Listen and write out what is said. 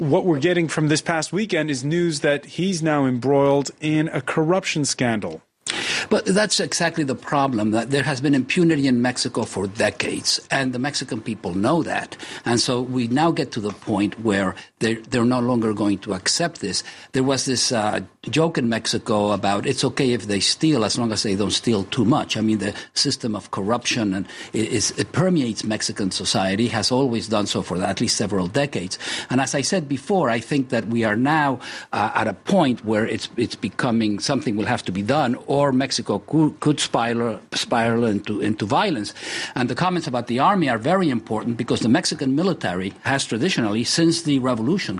what we're getting from this past weekend is news that he's now embroiled in a corruption scandal. But that's exactly the problem, that there has been impunity in Mexico for decades, and the Mexican people know that. And so we now get to the point where they're no longer going to accept this. There was this joke in Mexico about it's okay if they steal as long as they don't steal too much. I mean, the system of corruption and it permeates Mexican society, has always done so for at least several decades. And as I said before, I think that we are now at a point where it's becoming something will have to be done, or Mexico could spiral into violence. And the comments about the army are very important because the Mexican military has traditionally, since the revolution,